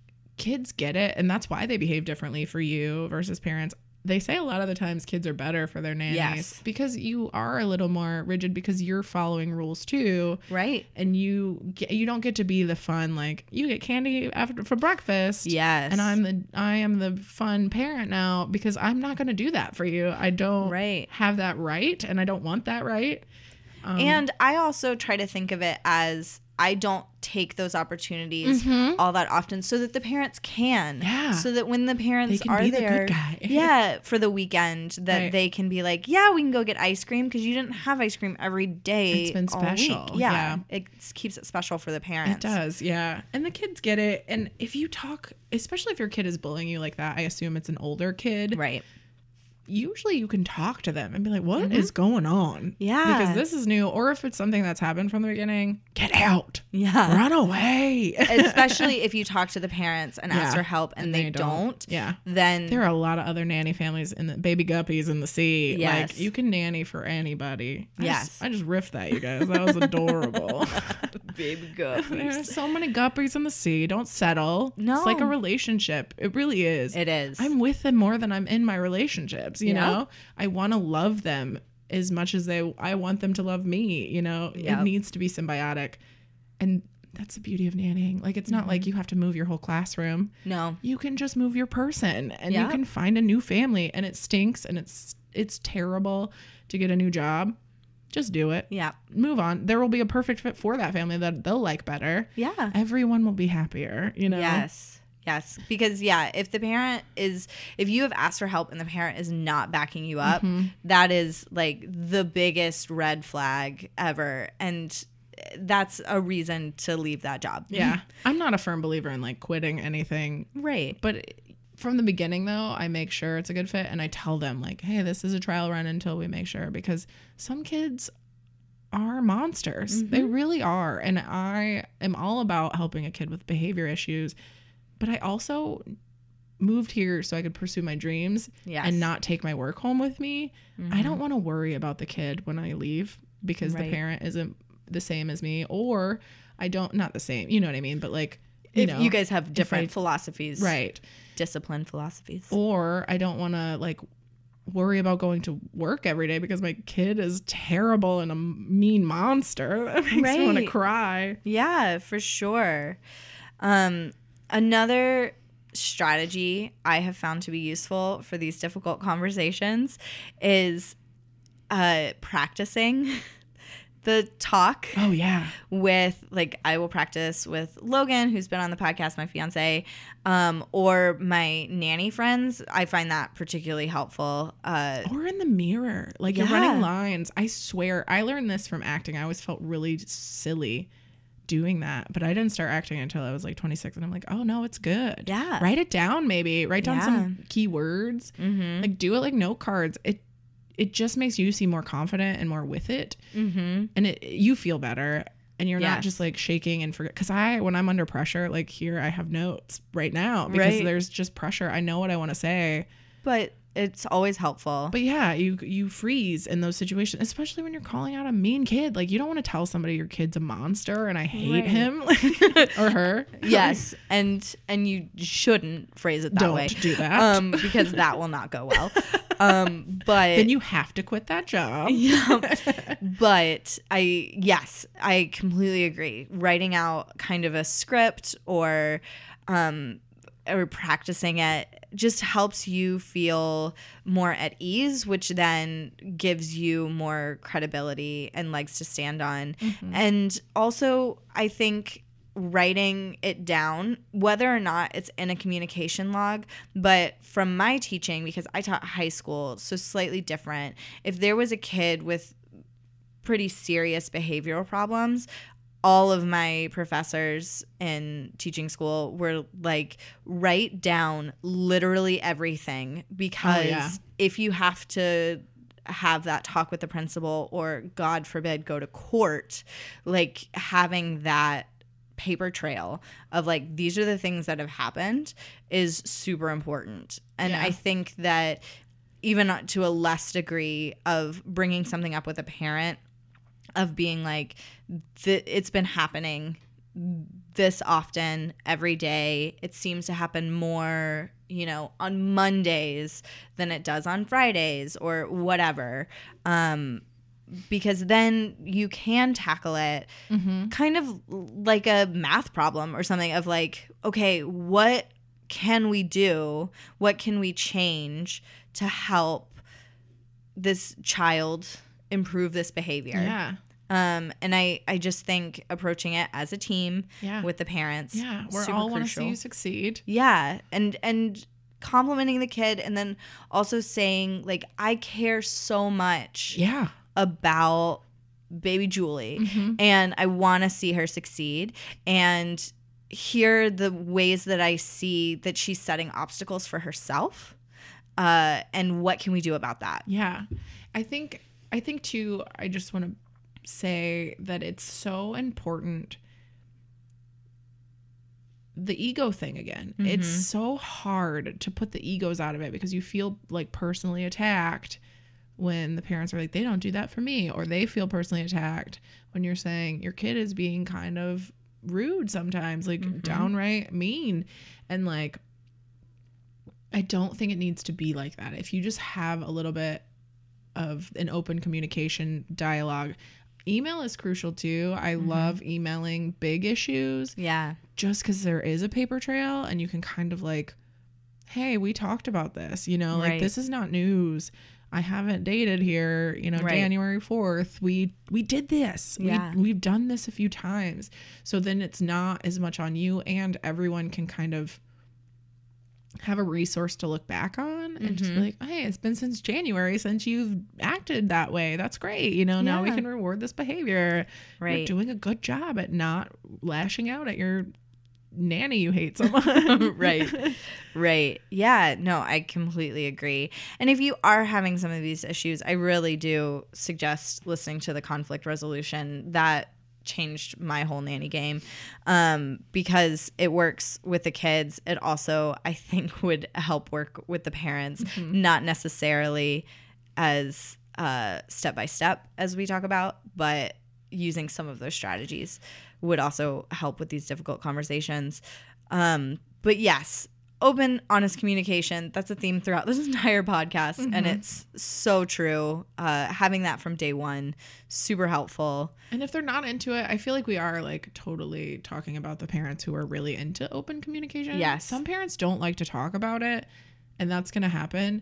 kids get it, and that's why they behave differently for you versus parents. They say a lot of the times kids are better for their nannies Yes. because you are a little more rigid, because you're following rules too. Right. And you get, you don't get to be the fun, like you get candy after for breakfast. Yes. And I'm the I am the fun parent now, because I'm not going to do that for you. I don't Right. have that right, and I don't want that right. Um, And I also try to think of it as I don't take those opportunities all that often, so that the parents can. Yeah. So that when the parents They can are be the good there, guy. yeah, for the weekend, that Right. they can be like, yeah, we can go get ice cream, because you didn't have ice cream every day. It's been all special, week. Yeah. yeah. It keeps it special for the parents. It does, yeah. And the kids get it. And if you talk, especially if your kid is bullying you like that, I assume it's an older kid. Right. Usually you can talk to them and be like, "What is going on?" Yeah. Because this is new. Or if it's something that's happened from the beginning, get out. Yeah. Run away. Especially if you talk to the parents and ask Yeah. for help and, And they, they don't, don't. Yeah. then There are a lot of other nanny families in the baby guppies in the sea. Yes. Like you can nanny for anybody. I Yes. Just, I just riffed that, you guys. That was adorable. baby There are guppies. so many guppies in the sea. Don't settle. No. It's like a relationship. It really is. It is. I'm with them more than I'm in my relationships, you Yep. know? I want to love them as much as they I want them to love me, you know? Yep. It needs to be symbiotic. And that's the beauty of nannying. Like it's not Mm-hmm. like you have to move your whole classroom. No. You can just move your person, and Yep. you can find a new family, and it stinks and it's it's terrible to get a new job. Just do it. Yeah. Move on. There will be a perfect fit for that family that they'll like better. Yeah. Everyone will be happier, you know? Yes. Yes. Because, yeah, if the parent is, if you have asked for help and the parent is not backing you up, that is like the biggest red flag ever. And that's a reason to leave that job. Yeah. I'm not a firm believer in like quitting anything. Right. But from the beginning, though, I make sure it's a good fit, and I tell them like, "Hey, this is a trial run until we make sure," because some kids are monsters. They really are, and I am all about helping a kid with behavior issues, but I also moved here so I could pursue my dreams Yes. and not take my work home with me. I don't want to worry about the kid when I leave because Right. the parent isn't the same as me, or I don't not the same. You know what I mean? But like, you If know, you guys have different I- philosophies. right? Discipline philosophies. Or I don't want to like worry about going to work every day because my kid is terrible and a mean monster. That makes me want to Right. cry. Yeah, for sure. Um, another strategy I have found to be useful for these difficult conversations is uh, practicing the talk. Oh, yeah. With, like, I will practice with Logan, who's been on the podcast, my fiance, um, or my nanny friends. I find that particularly helpful. Uh, or in the mirror. Like, yeah. you're running lines. I swear, I learned this from acting. I always felt really silly doing that, but I didn't start acting until I was like twenty-six, and I'm like, oh no, it's good. Yeah. Write it down, maybe. Write down Yeah. some key words. Mm-hmm. Like, do it like note cards. It it just makes you seem more confident and more with it. Mm-hmm. And it you feel better, and you're Yes. not just like shaking and forget. Because I, when I'm under pressure, like here, I have notes right now because Right. there's just pressure. I know what I want to say. But it's always helpful. But yeah, you you freeze in those situations, especially when you're calling out a mean kid. Like, you don't want to tell somebody your kid's a monster and I hate Right. him or her. Yes, and and you shouldn't phrase it that Don't way. do that. um, because that will not go well. Um, but Then you have to quit that job. yeah, but I yes, I completely agree. Writing out kind of a script or um, or practicing it just helps you feel more at ease, which then gives you more credibility and legs to stand on. Mm-hmm. And also, I think writing it down, whether or not it's in a communication log, but from my teaching, because I taught high school, so slightly different, if there was a kid with pretty serious behavioral problems, all of my professors in teaching school were like, write down literally everything, because Oh, yeah. if you have to have that talk with the principal or, God forbid, go to court, like having that paper trail of like, these are the things that have happened is super important. And Yeah. I think that even to a less degree of bringing something up with a parent, of being like, th- it's been happening this often every day. It seems to happen more, you know, on Mondays than it does on Fridays or whatever. Um, because then you can tackle it Mm-hmm. kind of like a math problem or something of like, okay, what can we do? What can we change to help this child improve this behavior? Yeah. Um, and I, I just think approaching it as a team Yeah. with the parents, Yeah. We super all want to crucial. see you succeed. Yeah, and and complimenting the kid, and then also saying like, I care so much Yeah. about baby Julie, Mm-hmm. and I want to see her succeed, and here are the ways that I see that she's setting obstacles for herself, uh, and what can we do about that? Yeah. I think I think too, I just want to say that it's so important. The ego thing again. It's so hard to put the egos out of it because you feel like personally attacked when the parents are like, they don't do that for me, or they feel personally attacked when you're saying your kid is being kind of rude sometimes, like downright mean. And like, I don't think it needs to be like that. If you just have a little bit of an open communication dialogue, email is crucial too. I love emailing big issues Yeah, just because there is a paper trail and you can kind of like, hey, we talked about this, you know, like Right. this is not news. I haven't dated here, you know, Right. January fourth. We we did this. Yeah. We, we've done this a few times. So then it's not as much on you, and everyone can kind of have a resource to look back on and just be like, hey, it's been since January since you've acted that way. That's great. You know, now we Yeah. can reward this behavior. You're Right. doing a good job at not lashing out at your nanny you hate so much. right. Right. Yeah, no, I completely agree. And if you are having some of these issues, I really do suggest listening to the conflict resolution. That changed my whole nanny game, um, because it works with the kids. It also, I think, would help work with the parents, not necessarily as uh, step by step as we talk about, but using some of those strategies would also help with these difficult conversations. Um, but yes, open, honest communication. That's a theme throughout this entire podcast. And it's so true. Uh, having that from day one, super helpful. And if they're not into it, I feel like we are like totally talking about the parents who are really into open communication. Yes. Some parents don't like to talk about it, and that's going to happen.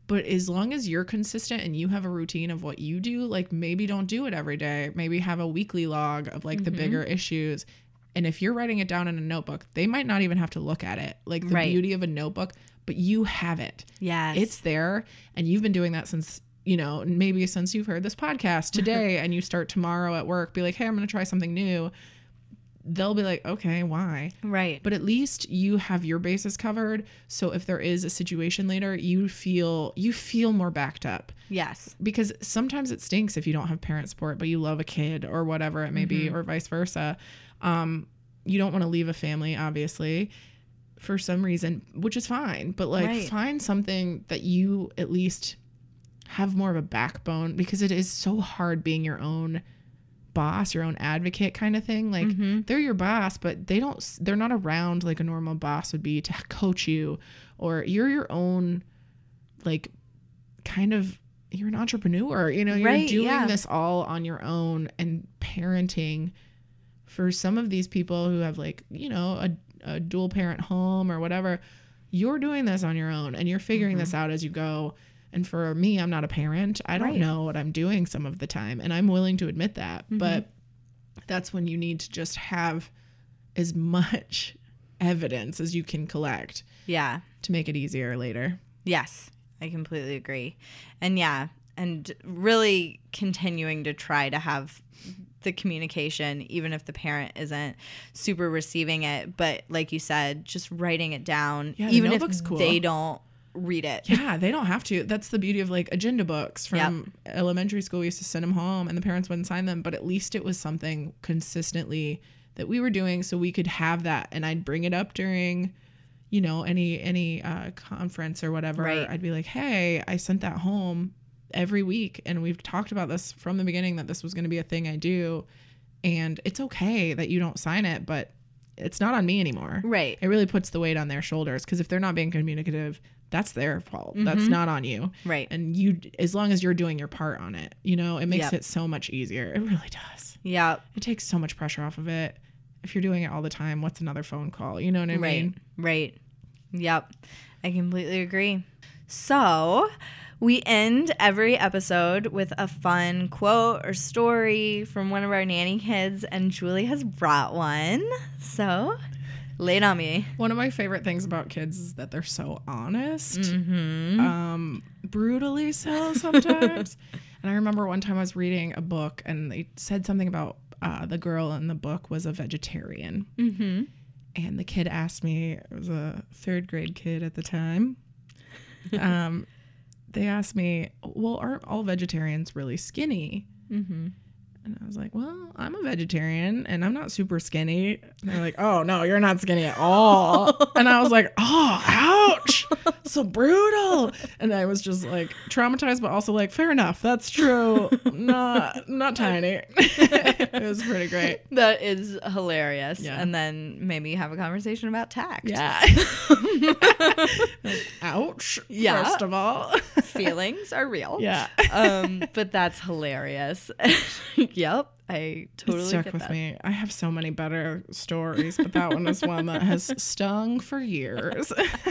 But as long as you're consistent and you have a routine of what you do, like maybe don't do it every day. Maybe have a weekly log of like mm-hmm. the bigger issues. And if you're writing it down in a notebook, they might not even have to look at it. Like the right. beauty of a notebook, but you have it. Yes. It's there. And you've been doing that since, you know, maybe since you've heard this podcast today and you start tomorrow at work, be like, hey, I'm going to try something new. They'll be like, okay, why? Right. But at least you have your bases covered. So if there is a situation later, you feel you feel more backed up. Yes. Because sometimes it stinks if you don't have parent support, but you love a kid or whatever it may mm-hmm. be, or vice versa. Um, you don't want to leave a family, obviously, for some reason, which is fine. But like right. find something that you at least have more of a backbone, because it is so hard being your own boss, your own advocate kind of thing. Like mm-hmm. they're your boss, but they don't, they're not around like a normal boss would be to coach you, or you're your own, like kind of, you're an entrepreneur, you know, you're right, doing yeah. this all on your own. And parenting for some of these people who have like, you know, a, a dual parent home or whatever, you're doing this on your own and you're figuring mm-hmm. this out as you go. And for me, I'm not a parent. I don't right. know what I'm doing some of the time. And I'm willing to admit that. Mm-hmm. But that's when you need to just have as much evidence as you can collect. Yeah. To make it easier later. Yes, I completely agree. And yeah, and really continuing to try to have the communication, even if the parent isn't super receiving it. But like you said, just writing it down, yeah, even if cool. they don't read it. Yeah, they don't have to. That's the beauty of like agenda books from yep. elementary school. We used to send them home and the parents wouldn't sign them, but at least it was something consistently that we were doing so we could have that. And I'd bring it up during, you know, any any uh, conference or whatever. Right. I'd be like, hey, I sent that home every week. And we've talked about this from the beginning that this was going to be a thing I do. And it's okay that you don't sign it, but it's not on me anymore. Right. It really puts the weight on their shoulders, because if they're not being communicative, that's their fault. Mm-hmm. That's not on you. Right. And you, as long as you're doing your part on it, you know, it makes yep. it so much easier. It really does. Yeah. It takes so much pressure off of it. If you're doing it all the time, what's another phone call? You know what I right. mean? Right. Yep. I completely agree. So we end every episode with a fun quote or story from one of our nanny kids, and Julie has brought one. So lay it on me. One of my favorite things about kids is that they're so honest. Mm-hmm. Um, brutally so sometimes. And I remember one time I was reading a book and they said something about uh, the girl in the book was a vegetarian. Mm-hmm. And the kid asked me, it was a third grade kid at the time. Um, they asked me, well, aren't all vegetarians really skinny? Mm-hmm. And I was like, well, I'm a vegetarian and I'm not super skinny. And they're like, oh, no, you're not skinny at all. And I was like, oh, ouch. So brutal. And I was just like traumatized, but also like, fair enough. That's true. Not not tiny. It was pretty great. That is hilarious. Yeah. And then maybe have a conversation about tact. Yeah. Like, ouch. Yeah. First of all. Feelings are real. Yeah. Um, but that's hilarious. Yep. I totally it stuck get with that. me. I have so many better stories, but that one is one that has stung for years.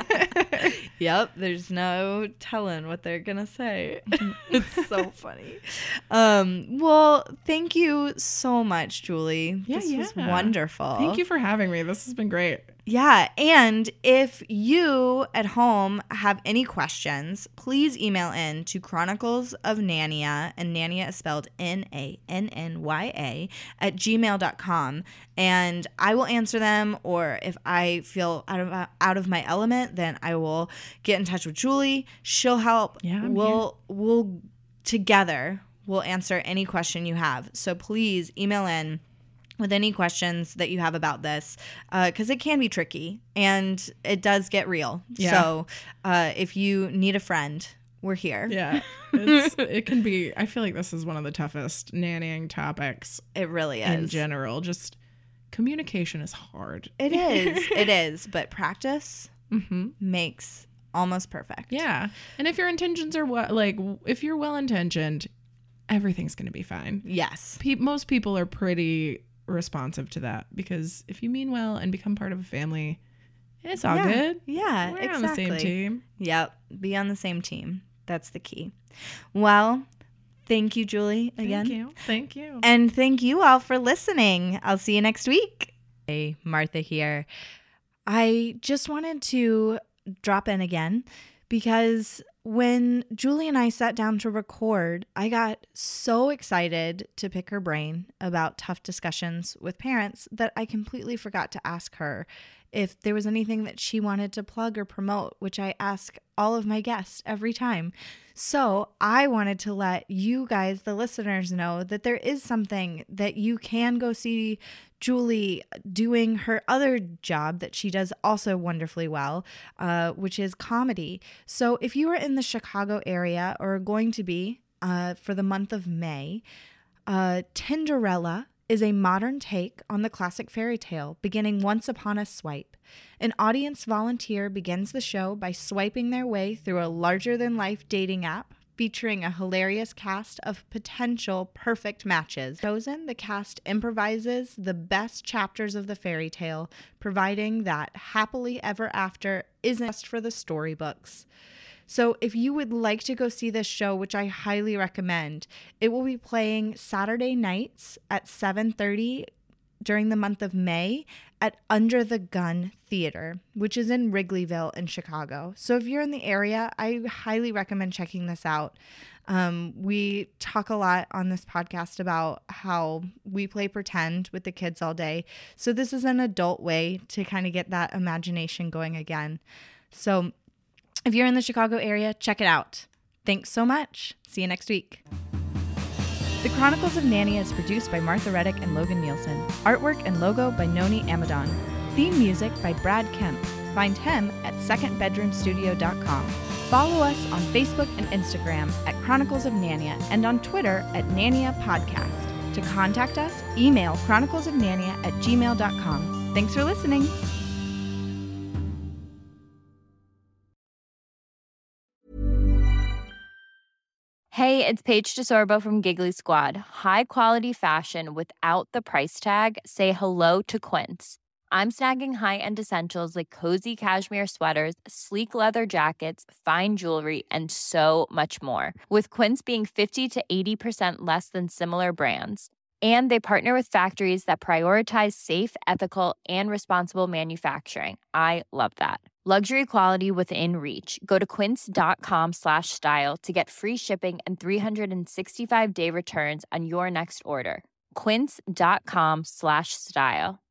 Yep. There's no telling what they're going to say. It's so funny. Um, well, thank you so much, Julie. Yeah, this yeah. was wonderful. Thank you for having me. This has been great. Yeah. And if you at home have any questions, please email in to Chronicles of Nania, and Nania is spelled N A N N Y A, at gmail dot com. And I will answer them, or if I feel out of out of my element, then I will get in touch with Julie. She'll help. Yeah, I'm we'll here. we'll together we'll answer any question you have. So please email in with any questions that you have about this, because uh, it can be tricky and it does get real. Yeah. So uh, if you need a friend, we're here. Yeah. It's, it can be, I feel like this is one of the toughest nannying topics. It really is. In general, just communication is hard. It is. It is. But practice mm-hmm. makes almost perfect. Yeah. And if your intentions are what, like, if you're well-intentioned, everything's going to be fine. Yes. Pe- most people are pretty responsive to that, because if you mean well and become part of a family, it's all yeah. good. Yeah, We're exactly. on the same team. Yep. Be on the same team. That's the key. Well, thank you, Julie, again. Thank you. Thank you. And thank you all for listening. I'll see you next week. Hey, Martha here. I just wanted to drop in again because when Julie and I sat down to record, I got so excited to pick her brain about tough discussions with parents that I completely forgot to ask her if there was anything that she wanted to plug or promote, which I ask all of my guests every time. So I wanted to let you guys, the listeners, know that there is something that you can go see Julie doing her other job that she does also wonderfully well, uh, which is comedy. So if you are in the Chicago area or are going to be uh, for the month of May, uh, Tinderella is a modern take on the classic fairy tale, beginning once upon a swipe. An audience volunteer begins the show by swiping their way through a larger-than-life dating app featuring a hilarious cast of potential perfect matches. Chosen, the cast improvises the best chapters of the fairy tale, providing that happily ever after isn't just for the storybooks. So if you would like to go see this show, which I highly recommend, it will be playing Saturday nights at seven thirty during the month of May at Under the Gun Theater, which is in Wrigleyville in Chicago. So if you're in the area, I highly recommend checking this out. Um, we talk a lot on this podcast about how we play pretend with the kids all day. So this is an adult way to kind of get that imagination going again. So if you're in the Chicago area, check it out. Thanks so much. See you next week. The Chronicles of Narnia is produced by Martha Reddick and Logan Nielsen. Artwork and logo by Noni Amadon. Theme music by Brad Kemp. Find him at second bedroom studio dot com. Follow us on Facebook and Instagram at Chronicles of Narnia and on Twitter at Narnia Podcast. To contact us, email chroniclesofnarnia at gmail dot com. Thanks for listening. Hey, it's Paige DeSorbo from Giggly Squad. High quality fashion without the price tag. Say hello to Quince. I'm snagging high-end essentials like cozy cashmere sweaters, sleek leather jackets, fine jewelry, and so much more. With Quince being fifty to eighty percent less than similar brands. And they partner with factories that prioritize safe, ethical, and responsible manufacturing. I love that. Luxury quality within reach. Go to quince.com slash style to get free shipping and three sixty-five day returns on your next order. Quince.com slash style.